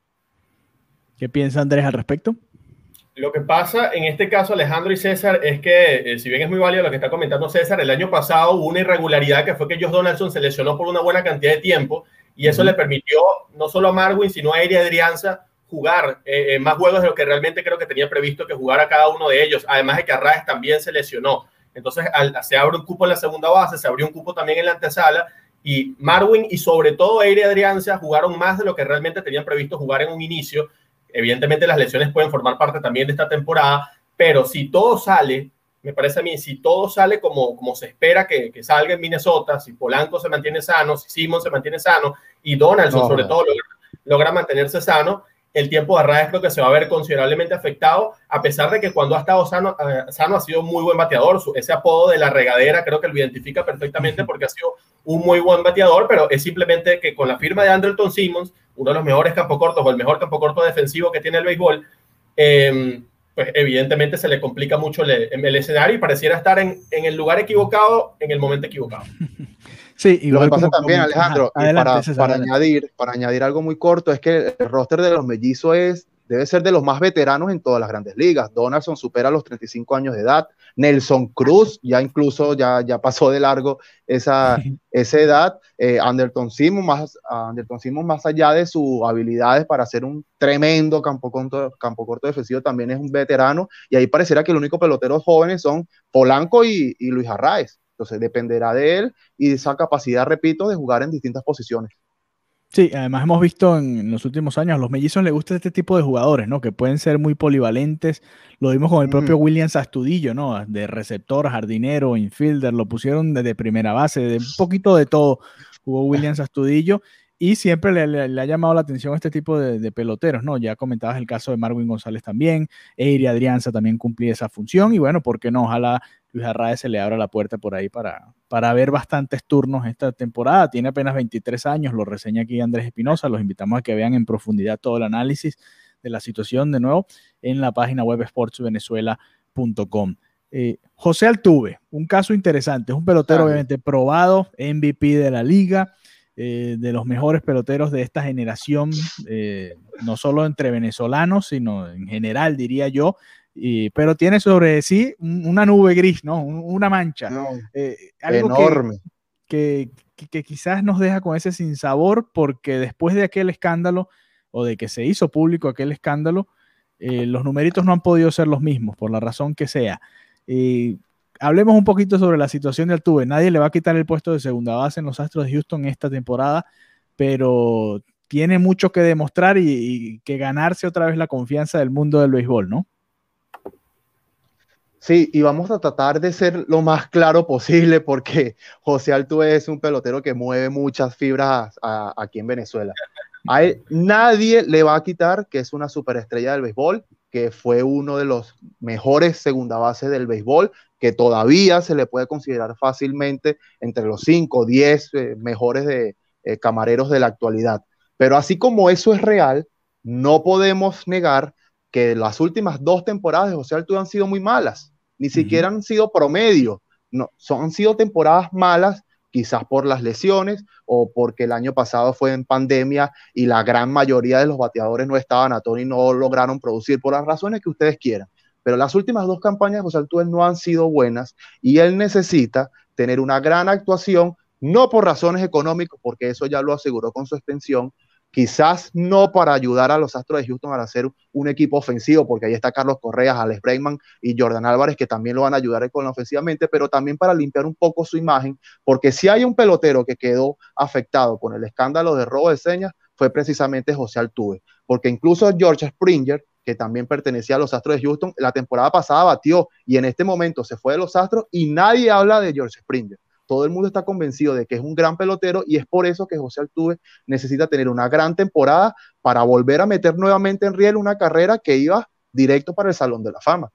¿Qué piensa Andrés al respecto? Lo que pasa en este caso, Alejandro y César, es que, eh, si bien es muy válido lo que está comentando César, el año pasado hubo una irregularidad que fue que Josh Donaldson se lesionó por una buena cantidad de tiempo, y eso uh-huh. le permitió no solo a Marwin, sino a Ehire Adrianza jugar eh, más juegos de lo que realmente creo que tenía previsto que jugara cada uno de ellos, además de que Arraez también se lesionó. Entonces al, se abre un cupo en la segunda base, se abrió un cupo también en la antesala, y Marwin y sobre todo Ehire Adrianza jugaron más de lo que realmente tenían previsto jugar en un inicio. Evidentemente las lesiones pueden formar parte también de esta temporada, pero si todo sale, me parece a mí, si todo sale como, como se espera que, que salga en Minnesota, si Polanco se mantiene sano, si Simmons se mantiene sano, y Donaldson no, sobre no. todo logra, logra mantenerse sano, el tiempo de Arraez creo que se va a ver considerablemente afectado, a pesar de que cuando ha estado sano, uh, sano ha sido un muy buen bateador. Su, ese apodo de la regadera creo que lo identifica perfectamente, porque ha sido un muy buen bateador, pero es simplemente que con la firma de Andrelton Simmons, uno de los mejores campocortos o el mejor campocorto defensivo que tiene el béisbol, eh, pues evidentemente se le complica mucho el, el escenario, y pareciera estar en, en el lugar equivocado en el momento equivocado. Sí, igual lo que pasa como, también, como, Alejandro, ajá, adelante, para, César, para, adelante. añadir, para añadir algo muy corto, es que el roster de los Mellizos es debe ser de los más veteranos en todas las grandes ligas. Donaldson supera los treinta y cinco años de edad. Nelson Cruz ya incluso ya, ya pasó de largo esa, esa edad. Eh, Anderson Simmons más, Anderson Simmons, más allá de sus habilidades para hacer un tremendo campo corto, campo corto defensivo, también es un veterano, y ahí pareciera que los únicos peloteros jóvenes son Polanco y, y Luis Arraez. Entonces dependerá de él y de esa capacidad, repito, de jugar en distintas posiciones. Sí, además hemos visto en los últimos años, a los mellizos les gusta este tipo de jugadores, ¿no? Que pueden ser muy polivalentes. Lo vimos con el propio mm. Williams Astudillo, ¿no? De receptor, jardinero, infielder, lo pusieron desde primera base, de un poquito de todo jugó Williams Astudillo, y siempre le, le, le ha llamado la atención este tipo de, de peloteros, ¿no? Ya comentabas el caso de Marwin González también, Ehire Adrianza también cumplía esa función, y bueno, ¿por qué no? Ojalá Luis Arraez se le abra la puerta por ahí para, para ver bastantes turnos esta temporada. Tiene apenas veintitrés años, lo reseña aquí Andrés Espinosa. Los invitamos a que vean en profundidad todo el análisis de la situación de nuevo en la página web sports venezuela punto com. Eh, José Altuve, un caso interesante, es un pelotero obviamente probado, M V P de la liga, eh, de los mejores peloteros de esta generación, eh, no solo entre venezolanos, sino en general, diría yo. Y, pero tiene sobre sí una nube gris, ¿no? Una mancha. No, eh, algo enorme. Que, que, que quizás nos deja con ese sinsabor, porque después de aquel escándalo, o de que se hizo público aquel escándalo, eh, los numeritos no han podido ser los mismos, por la razón que sea. Eh, hablemos un poquito sobre la situación de Altuve. Nadie le va a quitar el puesto de segunda base en los Astros de Houston esta temporada, pero tiene mucho que demostrar y, y que ganarse otra vez la confianza del mundo del béisbol, ¿no? Sí, y vamos a tratar de ser lo más claro posible, porque José Altuve es un pelotero que mueve muchas fibras a, a, aquí en Venezuela. A él nadie le va a quitar que es una superestrella del béisbol, que fue uno de los mejores segunda bases del béisbol, que todavía se le puede considerar fácilmente entre los cinco o diez eh, mejores de, eh, camareros de la actualidad. Pero así como eso es real, no podemos negar que las últimas dos temporadas de José Altuve han sido muy malas, ni siquiera uh-huh. han sido promedio, no, son, han sido temporadas malas, quizás por las lesiones o porque el año pasado fue en pandemia y la gran mayoría de los bateadores no estaban a tono y no lograron producir por las razones que ustedes quieran. Pero las últimas dos campañas de José Altuve no han sido buenas y él necesita tener una gran actuación, no por razones económicas, porque eso ya lo aseguró con su extensión, quizás no para ayudar a los Astros de Houston a hacer un equipo ofensivo, porque ahí está Carlos Correa, Alex Bregman y Jordan Álvarez, que también lo van a ayudar con la ofensivamente, pero también para limpiar un poco su imagen, porque si hay un pelotero que quedó afectado con el escándalo de robo de señas, fue precisamente José Altuve, porque incluso George Springer, que también pertenecía a los Astros de Houston, la temporada pasada batió y en este momento se fue de los Astros y nadie habla de George Springer. Todo el mundo está convencido de que es un gran pelotero y es por eso que José Altuve necesita tener una gran temporada para volver a meter nuevamente en riel una carrera que iba directo para el Salón de la Fama.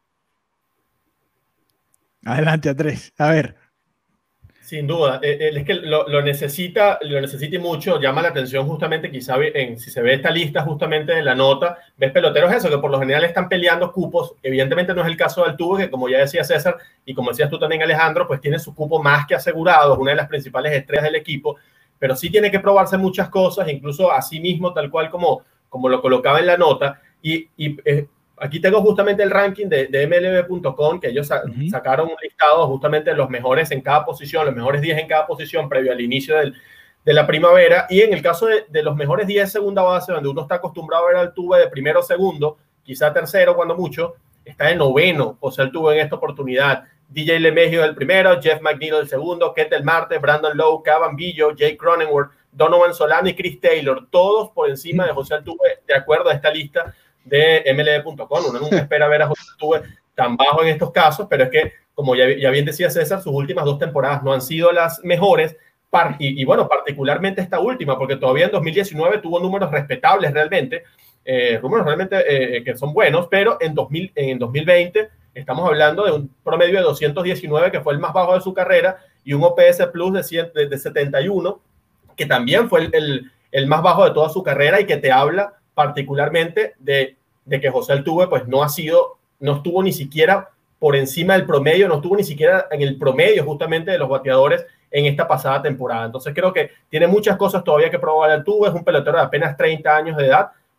Adelante, Andrés. A ver. Sin duda, eh, es que lo, lo necesita, lo necesita mucho, llama la atención justamente quizá en, si se ve esta lista justamente de la nota, ves peloteros eso, que por lo general están peleando cupos, evidentemente no es el caso de Altuve, que como ya decía César, y como decías tú también Alejandro, pues tiene su cupo más que asegurado, es una de las principales estrellas del equipo, pero sí tiene que probarse muchas cosas, incluso a sí mismo, tal cual como, como lo colocaba en la nota, y, y eh, aquí tengo justamente el ranking de, de M L B punto com, que ellos sa uh-huh. sacaron un listado justamente de los mejores en cada posición, los mejores diez en cada posición previo al inicio del, de la primavera, y en el caso de, de los mejores diez segunda base, donde uno está acostumbrado a ver a Altuve de primero o segundo, quizá tercero cuando mucho, está de noveno José Altuve en esta oportunidad. D J LeMahieu del primero, Jeff McNeil del segundo, Ketel Marte, Brandon Lowe, Cavan Biggio, Jake Cronenworth, Donovan Solano y Chris Taylor, todos por encima de José Altuve, de acuerdo a esta lista de M L B punto com. Uno nunca espera ver a José Altuve tan bajo en estos casos, pero es que, como ya, ya bien decía César, sus últimas dos temporadas no han sido las mejores, y, y bueno, particularmente esta última, porque todavía en dos mil diecinueve tuvo números respetables realmente, eh, números realmente eh, que son buenos, pero en, dos mil, en dos mil veinte estamos hablando de un promedio de doscientos diecinueve, que fue el más bajo de su carrera, y un O P S Plus de, cien, de, de setenta y uno, que también fue el, el, el más bajo de toda su carrera, y que te habla particularmente de, de que José Altuve pues no ha sido, no estuvo ni siquiera por encima del promedio, no estuvo ni siquiera en el promedio justamente de los bateadores en esta pasada temporada. Entonces creo que tiene muchas cosas todavía que probar Altuve, es un pelotero de apenas treinta años de edad,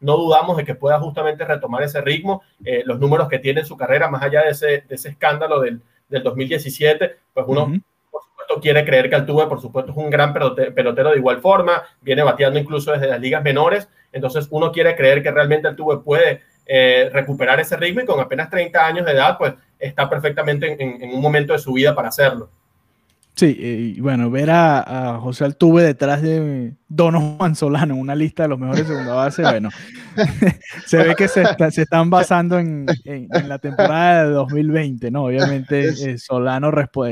no dudamos de que pueda justamente retomar ese ritmo. Eh, los números que tiene en su carrera, más allá de ese, de ese escándalo del, del dos mil diecisiete, pues uno, uh-huh. por supuesto, quiere creer que Altuve, por supuesto, es un gran pelotero de igual forma, viene bateando incluso desde las ligas menores, entonces uno quiere creer que realmente Altuve puede eh, recuperar ese ritmo y con apenas treinta años de edad, pues está perfectamente en, en, en un momento de su vida para hacerlo. Sí, y bueno, ver a, a José Altuve detrás de Donovan Solano en una lista de los mejores segunda base, bueno, se ve que se, está, se están basando en, en, en la temporada de dos mil veinte, ¿no? Obviamente eh, Solano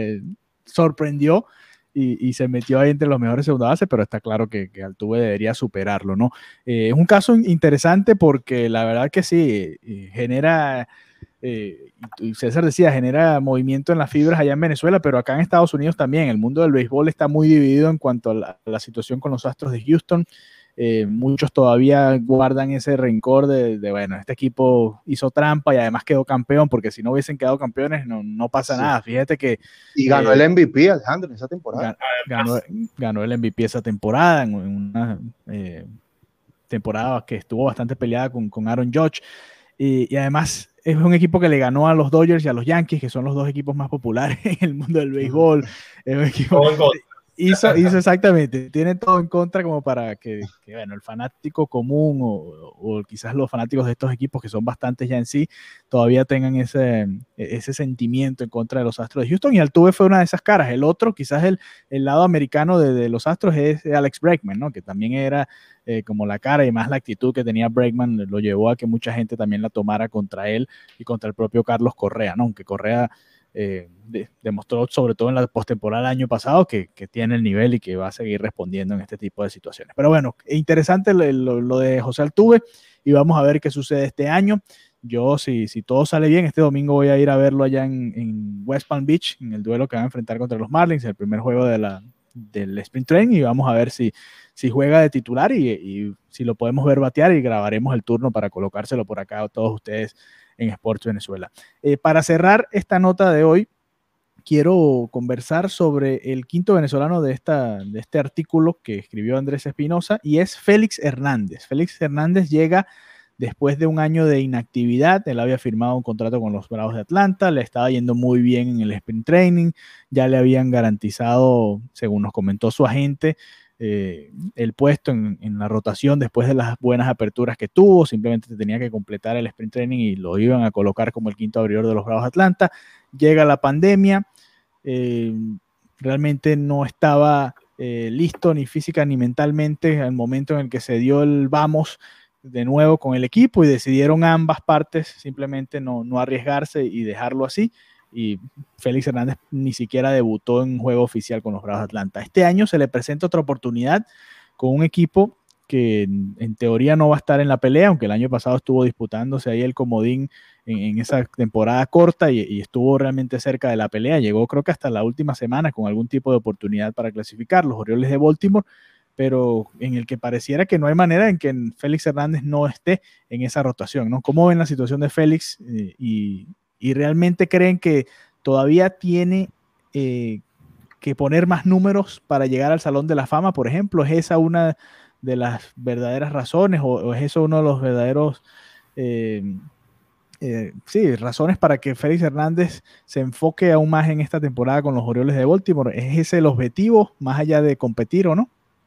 sorprendió y, y se metió ahí entre los mejores segunda base, pero está claro que, que Altuve debería superarlo, ¿no? Eh, es un caso interesante porque la verdad que sí, eh, genera... Eh, y César decía, genera movimiento en las fibras allá en Venezuela, pero acá en Estados Unidos también. El mundo del béisbol está muy dividido en cuanto a la, a la situación con los Astros de Houston. Eh, muchos todavía guardan ese rencor de, de, bueno, este equipo hizo trampa y además quedó campeón, porque si no hubiesen quedado campeones no, no pasa sí. nada. Fíjate que... Y ganó eh, el M V P, Alejandro, en esa temporada. Ganó, ganó el M V P esa temporada, en una eh, temporada que estuvo bastante peleada con, con Aaron Judge. Y, y además es un equipo que le ganó a los Dodgers y a los Yankees, que son los dos equipos más populares en el mundo del béisbol. Es un equipo, hizo, hizo exactamente, tiene todo en contra como para que, que bueno, el fanático común o, o quizás los fanáticos de estos equipos, que son bastantes ya en sí, todavía tengan ese, ese sentimiento en contra de los Astros de Houston. Y Altuve fue una de esas caras. El otro, quizás el, el lado americano de, de los Astros, es Alex Bregman, ¿no? Que también era eh, como la cara y más la actitud que tenía Bregman lo llevó a que mucha gente también la tomara contra él y contra el propio Carlos Correa, ¿no? Aunque Correa Eh, de, demostró sobre todo en la postemporada del año pasado que, que tiene el nivel y que va a seguir respondiendo en este tipo de situaciones. Pero bueno, interesante lo, lo, lo de José Altuve y vamos a ver qué sucede este año. Yo, si, si todo sale bien, este domingo voy a ir a verlo allá en, en West Palm Beach, en el duelo que va a enfrentar contra los Marlins, el primer juego de la, del Sprint Training, y vamos a ver si, si juega de titular y, y si lo podemos ver batear, y grabaremos el turno para colocárselo por acá a todos ustedes en Sports Venezuela. Eh, para cerrar esta nota de hoy, quiero conversar sobre el quinto venezolano de, esta, de este artículo que escribió Andrés Espinosa, y es Félix Hernández. Félix Hernández llega después de un año de inactividad. Él había firmado un contrato con los Bravos de Atlanta, le estaba yendo muy bien en el sprint training, ya le habían garantizado, según nos comentó su agente, Eh, el puesto en, en la rotación después de las buenas aperturas que tuvo. Simplemente tenía que completar el sprint training y lo iban a colocar como el quinto abridor de los Bravos de Atlanta. Llega la pandemia, eh, realmente no estaba eh, listo ni física ni mentalmente al momento en el que se dio el vamos de nuevo con el equipo, y decidieron ambas partes simplemente no, no arriesgarse y dejarlo así. Y Félix Hernández ni siquiera debutó en juego oficial con los Bravos de Atlanta. Este año se le presenta otra oportunidad con un equipo que en, en teoría no va a estar en la pelea, aunque el año pasado estuvo disputándose ahí el comodín en, en esa temporada corta y, y estuvo realmente cerca de la pelea. Llegó creo que hasta la última semana con algún tipo de oportunidad para clasificar, los Orioles de Baltimore, pero en el que pareciera que no hay manera en que Félix Hernández no esté en esa rotación, ¿no? ¿Cómo ven la situación de Félix eh, y ¿Y realmente creen que todavía tiene eh, que poner más números para llegar al Salón de la Fama, por ejemplo? ¿Es esa una de las verdaderas razones o, o es eso uno de los verdaderos, eh, eh, sí, razones para que Félix Hernández se enfoque aún más en esta temporada con los Orioles de Baltimore? ¿Es ese el objetivo, más allá de competir o no?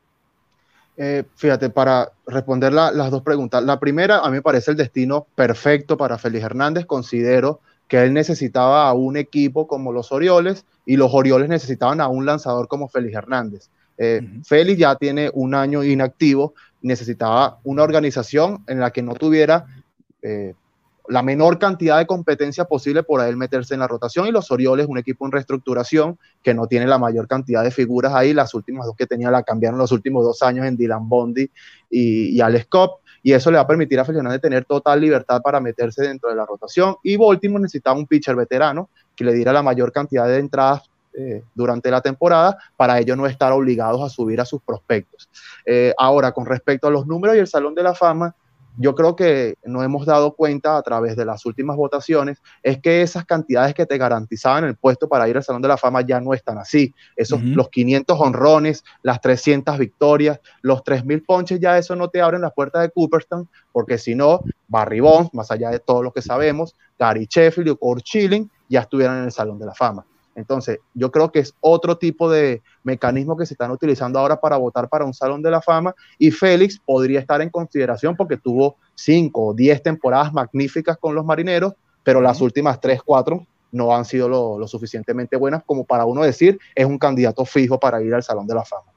Eh, fíjate, para responder la, las dos preguntas. La primera, a mí me parece el destino perfecto para Félix Hernández. Considero que él necesitaba a un equipo como los Orioles y los Orioles necesitaban a un lanzador como Félix Hernández. Eh, uh-huh. Félix ya tiene un año inactivo, necesitaba una organización en la que no tuviera eh, la menor cantidad de competencia posible por él meterse en la rotación, y los Orioles, un equipo en reestructuración que no tiene la mayor cantidad de figuras ahí. Las últimas dos que tenía la cambiaron los últimos dos años en Dylan Bundy y, y Alex Cobb, y eso le va a permitir a Félix Hernández tener total libertad para meterse dentro de la rotación. Y Baltimore necesitaba un pitcher veterano que le diera la mayor cantidad de entradas eh, durante la temporada, para ellos no estar obligados a subir a sus prospectos. Eh, ahora, con respecto a los números y el Salón de la Fama, yo creo que no hemos dado cuenta a través de las últimas votaciones, es que esas cantidades que te garantizaban el puesto para ir al Salón de la Fama ya no están así. Esos, uh-huh. Los quinientos honrones, las trescientas victorias, los tres mil ponches, ya eso no te abren las puertas de Cooperstown, porque si no, Barry Bonds, más allá de todo lo que sabemos, Gary Sheffield y Curt Schilling ya estuvieran en el Salón de la Fama. Entonces, yo creo que es otro tipo de mecanismo que se están utilizando ahora para votar para un Salón de la Fama, y Félix podría estar en consideración porque tuvo cinco o diez temporadas magníficas con los Marineros, pero las últimas tres, cuatro no han sido lo, lo suficientemente buenas como para uno decir es un candidato fijo para ir al Salón de la Fama.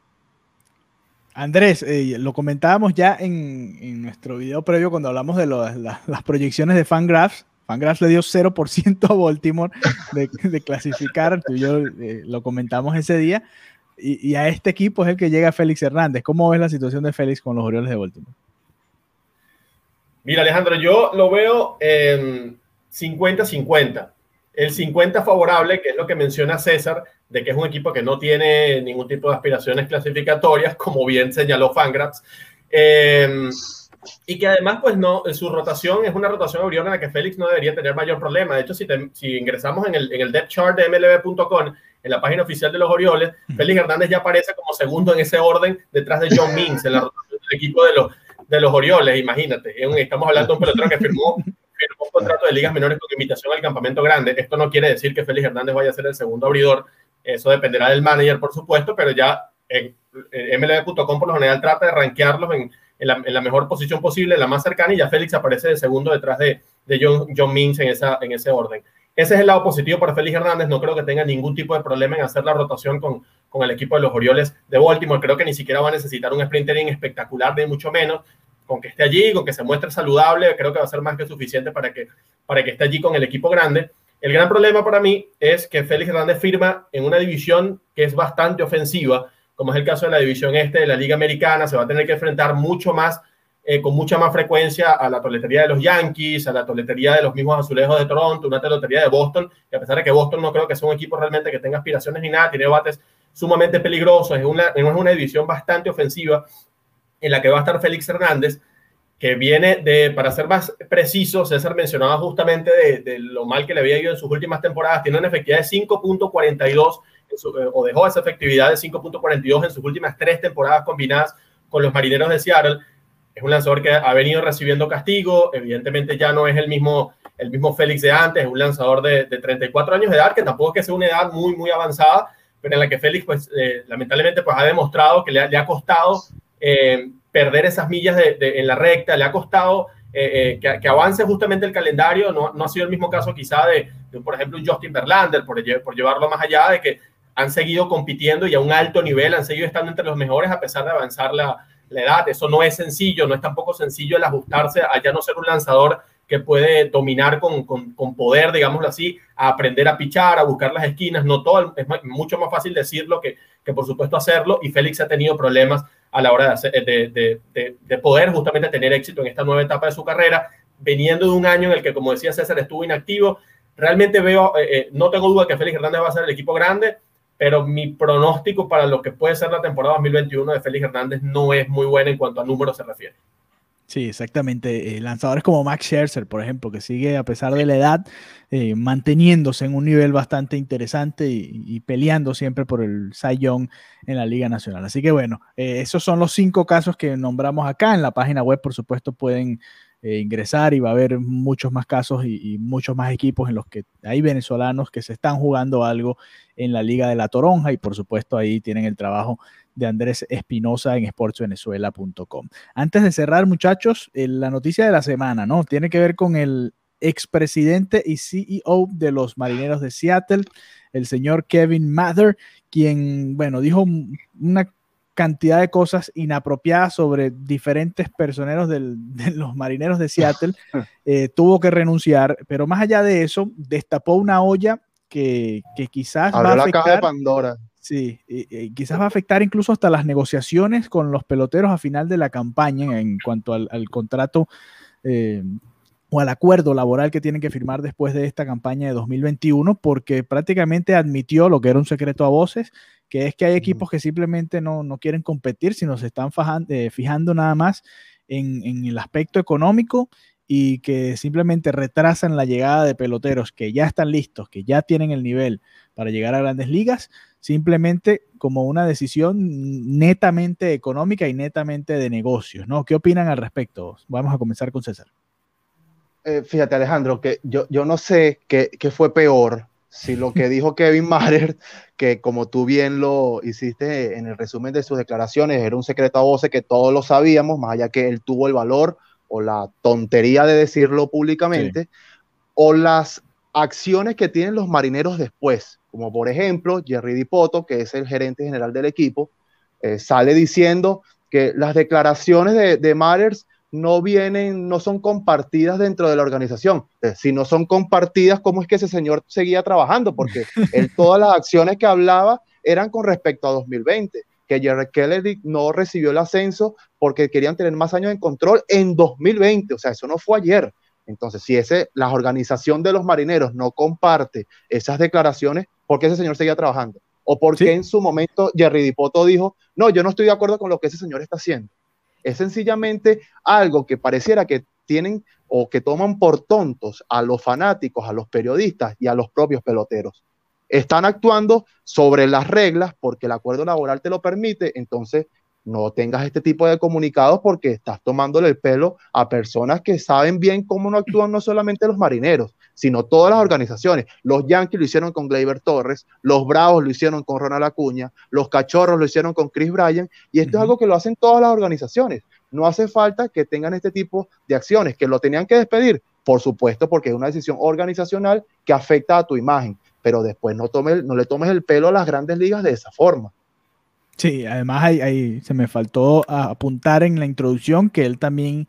Andrés, eh, lo comentábamos ya en, en nuestro video previo cuando hablamos de lo, la, las proyecciones de Fangraphs. Fangraphs le dio cero por ciento a Baltimore de, de clasificar, tú y yo eh, lo comentamos ese día, y, y a este equipo es el que llega Félix Hernández. ¿Cómo ves la situación de Félix con los Orioles de Baltimore? Mira, Alejandro, yo lo veo en cincuenta cincuenta. El cincuenta favorable, que es lo que menciona César, de que es un equipo que no tiene ningún tipo de aspiraciones clasificatorias, como bien señaló Fangraphs. Eh, Y que además, pues no, su rotación es una rotación oriona en la que Félix no debería tener mayor problema. De hecho, si, te, si ingresamos en el, en el depth chart de M L B punto com, en la página oficial de los Orioles, Félix Hernández ya aparece como segundo en ese orden detrás de John Means en la rotación del equipo de los, de los Orioles. Imagínate, estamos hablando de un pelotero que firmó, firmó un contrato de ligas menores con invitación al campamento grande. Esto no quiere decir que Félix Hernández vaya a ser el segundo abridor. Eso dependerá del manager, por supuesto, pero ya en, en M L B punto com por lo general trata de rankearlos en En la, en la mejor posición posible, la más cercana, y ya Félix aparece de segundo detrás de, de John, John Means en, esa, en ese orden. Ese es el lado positivo para Félix Hernández. No creo que tenga ningún tipo de problema en hacer la rotación con, con el equipo de los Orioles de Baltimore. Creo que ni siquiera va a necesitar un sprint training espectacular, ni mucho menos. Con que esté allí, con que se muestre saludable, creo que va a ser más que suficiente para que, para que esté allí con el equipo grande. El gran problema para mí es que Félix Hernández firma en una división que es bastante ofensiva, como es el caso de la división este de la Liga Americana. Se va a tener que enfrentar mucho más, eh, con mucha más frecuencia a la toletería de los Yankees, a la toletería de los mismos Azulejos de Toronto, una toletería de Boston, que a pesar de que Boston no creo que sea un equipo realmente que tenga aspiraciones ni nada, tiene bates sumamente peligrosos, es una, es una división bastante ofensiva en la que va a estar Félix Hernández, que viene de, para ser más preciso, César mencionaba justamente de, de lo mal que le había ido en sus últimas temporadas, tiene una efectividad de cinco punto cuarenta y dos, Su, o dejó esa efectividad de cinco punto cuarenta y dos en sus últimas tres temporadas combinadas con los Marineros de Seattle. Es un lanzador que ha venido recibiendo castigo, evidentemente ya no es el mismo, el mismo Félix de antes, es un lanzador de, de treinta y cuatro años de edad, que tampoco es que sea una edad muy, muy avanzada, pero en la que Félix, pues, eh, lamentablemente, pues, ha demostrado que le ha, le ha costado eh, perder esas millas de, de, en la recta, le ha costado eh, eh, que, que avance justamente el calendario. No, no ha sido el mismo caso quizá de, de por ejemplo, un Justin Verlander, por, por llevarlo más allá, de que han seguido compitiendo y a un alto nivel, han seguido estando entre los mejores a pesar de avanzar la, la edad. Eso no es sencillo, no es tampoco sencillo el ajustarse a ya no ser un lanzador que puede dominar con, con, con poder, digámoslo así, a aprender a pichar, a buscar las esquinas. No todo, es mucho más fácil decirlo que, que por supuesto hacerlo, y Félix ha tenido problemas a la hora de, hacer, de, de, de, de poder justamente tener éxito en esta nueva etapa de su carrera, veniendo de un año en el que, como decía César, estuvo inactivo. Realmente veo, eh, eh, no tengo duda que Félix Hernández va a ser el equipo grande, pero mi pronóstico para lo que puede ser la temporada dos mil veintiuno de Félix Hernández no es muy bueno en cuanto a números se refiere. Sí, exactamente. Eh, lanzadores como Max Scherzer, por ejemplo, que sigue a pesar de la edad eh, manteniéndose en un nivel bastante interesante y, y peleando siempre por el Cy Young en la Liga Nacional. Así que bueno, eh, esos son los cinco casos que nombramos acá. En la página web, por supuesto, pueden eh, ingresar y va a haber muchos más casos y, y muchos más equipos en los que hay venezolanos que se están jugando algo en la Liga de la Toronja, y por supuesto ahí tienen el trabajo de Andrés Espinosa en sports venezuela punto com. Antes de cerrar, muchachos, eh, la noticia de la semana, ¿no? Tiene que ver con el expresidente y C E O de los Marineros de Seattle, el señor Kevin Mather, quien, bueno, dijo una cantidad de cosas inapropiadas sobre diferentes personeros del, de los Marineros de Seattle. Eh, tuvo que renunciar, pero más allá de eso, destapó una olla que, que quizás Abrió va a la afectar, caja de Pandora. Sí, y, y quizás va a afectar incluso hasta las negociaciones con los peloteros a final de la campaña en cuanto al, al contrato eh, o al acuerdo laboral que tienen que firmar después de esta campaña de dos mil veintiuno, porque prácticamente admitió lo que era un secreto a voces, que es que hay equipos que simplemente no, no quieren competir, sino se están fajando, eh, fijando nada más en, en el aspecto económico y que simplemente retrasan la llegada de peloteros que ya están listos, que ya tienen el nivel para llegar a grandes ligas, simplemente como una decisión netamente económica y netamente de negocios, ¿no? ¿Qué opinan al respecto? Vamos a comenzar con César. Eh, fíjate, Alejandro, que yo, yo no sé qué, qué fue peor, si lo que dijo Kevin Matter, que como tú bien lo hiciste en el resumen de sus declaraciones, era un secreto a voces que todos lo sabíamos, más allá que él tuvo el valor o la tontería de decirlo públicamente, sí. O las acciones que tienen los marineros después, como por ejemplo, Jerry Dipoto, que es el gerente general del equipo, eh, sale diciendo que las declaraciones de, de Matters no vienen, no son compartidas dentro de la organización. Eh, si no son compartidas, ¿cómo es que ese señor seguía trabajando? Porque él, todas las acciones que hablaba eran con respecto a dos mil veinte, que Jerry Kelly no recibió el ascenso porque querían tener más años en control en dos mil veinte, o sea, eso no fue ayer. Entonces, si ese, la organización de los marineros no comparte esas declaraciones, ¿por qué ese señor seguía trabajando? ¿O por qué sí. en su momento Jerry Dipoto dijo, no, yo no estoy de acuerdo con lo que ese señor está haciendo? Es sencillamente algo que pareciera que tienen o que toman por tontos a los fanáticos, a los periodistas y a los propios peloteros. Están actuando sobre las reglas porque el acuerdo laboral te lo permite, entonces no tengas este tipo de comunicados porque estás tomándole el pelo a personas que saben bien cómo no actúan no solamente los marineros, sino todas las organizaciones. Los Yankees lo hicieron con Gleyber Torres, los Bravos lo hicieron con Ronald Acuña, los Cachorros lo hicieron con Chris Bryant, y esto uh-huh. es algo que lo hacen todas las organizaciones. No hace falta que tengan este tipo de acciones, que lo tenían que despedir, por supuesto, porque es una decisión organizacional que afecta a tu imagen, pero después no, tome, no le tomes el pelo a las grandes ligas de esa forma. Sí, además hay, hay, se me faltó apuntar en la introducción que él también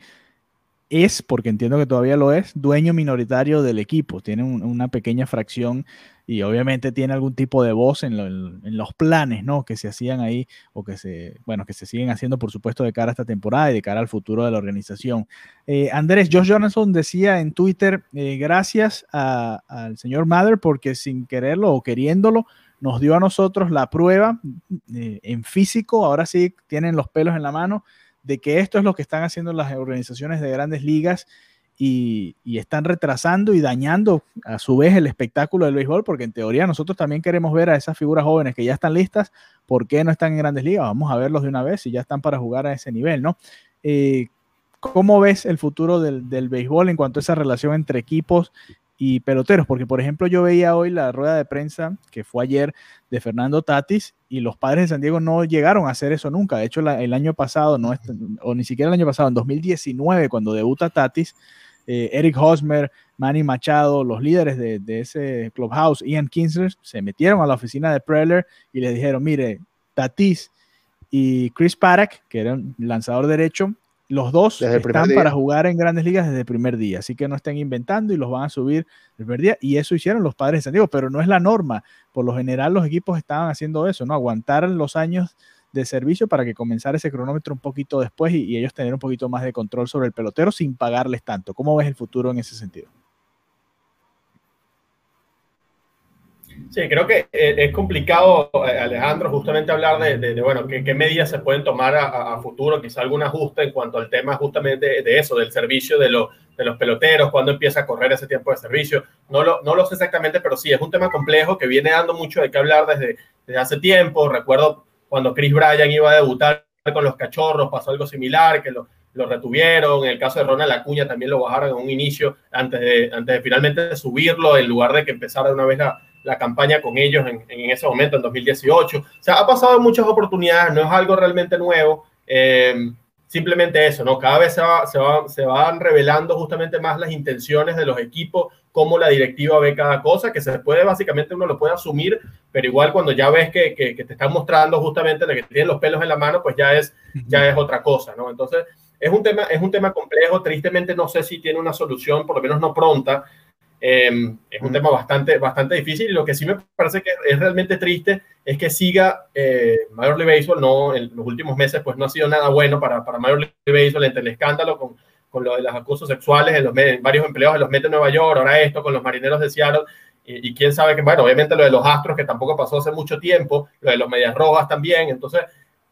es, porque entiendo que todavía lo es, dueño minoritario del equipo. Tiene un, una pequeña fracción y obviamente tiene algún tipo de voz en, lo, en los planes, ¿no? Que se hacían ahí o que se, bueno, que se siguen haciendo, por supuesto, de cara a esta temporada y de cara al futuro de la organización. Eh, Andrés, Josh Donaldson decía en Twitter, eh, gracias a, al señor Mather porque sin quererlo o queriéndolo, nos dio a nosotros la prueba eh, en físico, ahora sí tienen los pelos en la mano, de que esto es lo que están haciendo las organizaciones de grandes ligas y, y están retrasando y dañando a su vez el espectáculo del béisbol, porque en teoría nosotros también queremos ver a esas figuras jóvenes que ya están listas. ¿Por qué no están en grandes ligas? Vamos a verlos de una vez si ya están para jugar a ese nivel, ¿no? Eh, ¿Cómo ves el futuro del, del béisbol en cuanto a esa relación entre equipos y peloteros? Porque, por ejemplo, yo veía hoy la rueda de prensa que fue ayer de Fernando Tatis y los Padres de San Diego no llegaron a hacer eso nunca. De hecho, la, el año pasado, no es, o ni siquiera el año pasado, en dos mil diecinueve, cuando debuta Tatis, eh, Eric Hosmer, Manny Machado, los líderes de, de ese clubhouse, Ian Kinsler, se metieron a la oficina de Preller y les dijeron, mire, Tatis y Chris Paddack, que era un lanzador derecho, los dos están para jugar en grandes ligas desde el primer día, así que no estén inventando y los van a subir el primer día, y eso hicieron los Padres de San Diego, pero no es la norma. Por lo general los equipos estaban haciendo eso, ¿no? Aguantar los años de servicio para que comenzara ese cronómetro un poquito después y, y ellos tener un poquito más de control sobre el pelotero sin pagarles tanto. ¿Cómo ves el futuro en ese sentido? Sí, creo que es complicado, Alejandro, justamente hablar de, de, de bueno, qué, qué medidas se pueden tomar a, a futuro, quizá algún ajuste en cuanto al tema justamente de, de eso, del servicio de, lo, de los peloteros, cuándo empieza a correr ese tiempo de servicio. No lo, no lo sé exactamente, pero sí, es un tema complejo que viene dando mucho de qué hablar desde, desde hace tiempo. Recuerdo cuando Chris Bryant iba a debutar con los Cachorros, pasó algo similar, que lo, lo retuvieron. En el caso de Ronald Acuña también lo bajaron en un inicio antes de, antes de finalmente subirlo, en lugar de que empezara de una vez la la campaña con ellos en, en ese momento, en dos mil dieciocho. O sea, ha pasado muchas oportunidades, no es algo realmente nuevo, eh, simplemente eso, ¿no? Cada vez se, va, se, va, se van revelando justamente más las intenciones de los equipos, cómo la directiva ve cada cosa, que se puede, básicamente uno lo puede asumir, pero igual cuando ya ves que, que, que te están mostrando justamente de que tienen los pelos en la mano, pues ya es, ya es otra cosa, ¿no? Entonces, es un tema, es un tema complejo, tristemente no sé si tiene una solución, por lo menos no pronta. Eh, es un mm. tema bastante, bastante difícil, y lo que sí me parece que es realmente triste es que siga eh, Major League Baseball. No, en los últimos meses pues no ha sido nada bueno para, para Major League Baseball, entre el escándalo con, con lo de los acosos sexuales en, los, en varios empleados de los Mets de Nueva York, ahora esto con los Marineros de Seattle, y, y quién sabe que, bueno, obviamente lo de los Astros, que tampoco pasó hace mucho tiempo, lo de los Medias Rojas también. Entonces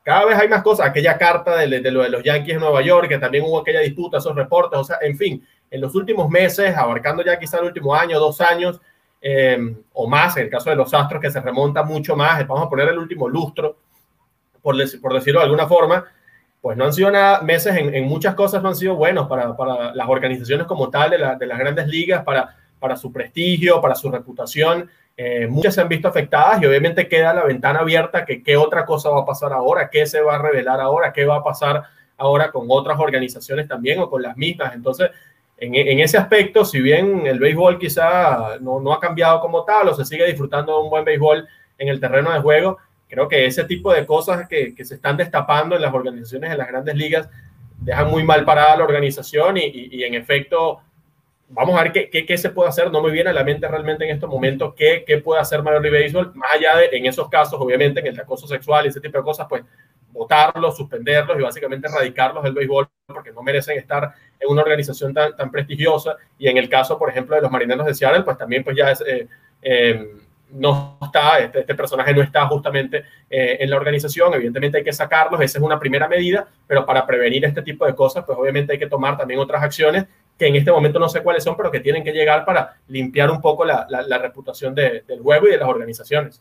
cada vez hay más cosas, aquella carta de, de lo de los Yankees en Nueva York, que también hubo aquella disputa, esos reportes, o sea, en fin, en los últimos meses, abarcando ya quizá el último año, dos años, eh, o más, en el caso de los Astros, que se remonta mucho más, vamos a poner el último lustro, por, por decirlo de alguna forma, pues no han sido nada, meses en, en muchas cosas no han sido buenos para, para las organizaciones como tal de, la, de las grandes ligas, para, para su prestigio, para su reputación. Eh, muchas se han visto afectadas y obviamente queda la ventana abierta que qué otra cosa va a pasar ahora, qué se va a revelar ahora, qué va a pasar ahora con otras organizaciones también o con las mismas. Entonces, en, en ese aspecto, si bien el béisbol quizá no, no ha cambiado como tal o se sigue disfrutando de un buen béisbol en el terreno de juego, creo que ese tipo de cosas que, que se están destapando en las organizaciones de las grandes ligas dejan muy mal parada a la organización y, y, y en efecto vamos a ver qué, qué, qué se puede hacer. No me viene a la mente realmente en estos momentos qué, qué puede hacer Major League Baseball, más allá de, en esos casos, obviamente, en el acoso sexual y ese tipo de cosas, pues votarlos, suspenderlos y básicamente erradicarlos del béisbol porque no merecen estar en una organización tan, tan prestigiosa. Y en el caso, por ejemplo, de los Marineros de Seattle, pues también pues ya es... Eh, eh, no está, este, este personaje no está justamente eh, en la organización, evidentemente hay que sacarlos, esa es una primera medida, pero para prevenir este tipo de cosas, pues obviamente hay que tomar también otras acciones que en este momento no sé cuáles son, pero que tienen que llegar para limpiar un poco la, la, la reputación de, del juego y de las organizaciones.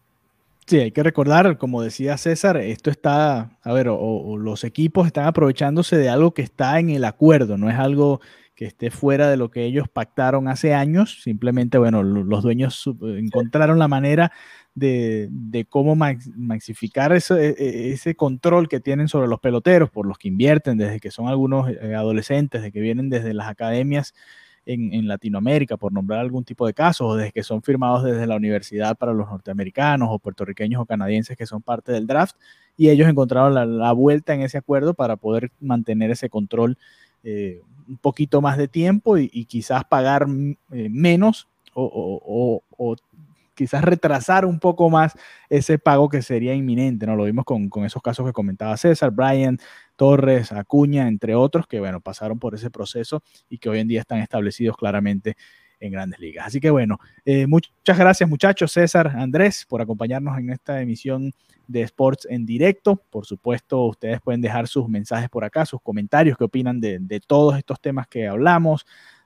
Sí, hay que recordar, como decía César, esto está, a ver, o, o los equipos están aprovechándose de algo que está en el acuerdo, no es algo que esté fuera de lo que ellos pactaron hace años, simplemente, bueno, los dueños encontraron la manera de, de cómo maxificar ese, ese control que tienen sobre los peloteros, por los que invierten desde que son algunos adolescentes, de que vienen desde las academias en, en Latinoamérica, por nombrar algún tipo de casos, o desde que son firmados desde la universidad para los norteamericanos o puertorriqueños o canadienses que son parte del draft, y ellos encontraron la, la vuelta en ese acuerdo para poder mantener ese control eh, un poquito más de tiempo y, y quizás pagar eh, menos o, o, o, o quizás retrasar un poco más ese pago que sería inminente, ¿no? Lo vimos con, con esos casos que comentaba César, Brian, Torres, Acuña, entre otros, que bueno, pasaron por ese proceso y que hoy en día están establecidos claramente en grandes ligas. Así que bueno, eh, muchas gracias muchachos, César, Andrés, por acompañarnos en esta emisión de Sports en Directo. Por supuesto, ustedes pueden dejar sus mensajes por acá, sus comentarios, qué opinan de, de todos estos temas que hablamos,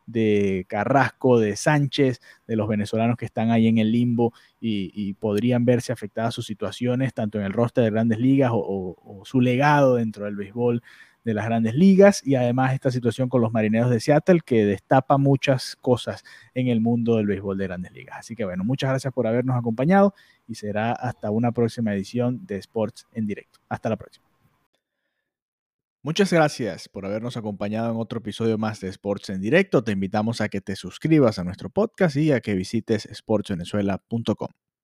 de Carrasco, de Sánchez, de los venezolanos que están ahí en el limbo y, y podrían verse afectadas sus situaciones, tanto en el roster de grandes ligas o, o, o su legado dentro del béisbol de las grandes ligas, y además esta situación con los Marineros de Seattle que destapa muchas cosas en el mundo del béisbol de grandes ligas. Así que bueno, muchas gracias por habernos acompañado y será hasta una próxima edición de Sports en Directo. Hasta la próxima. Muchas gracias por habernos acompañado en otro episodio más de Sports en Directo. Te invitamos a que te suscribas a nuestro podcast y a que visites sports venezuela punto com.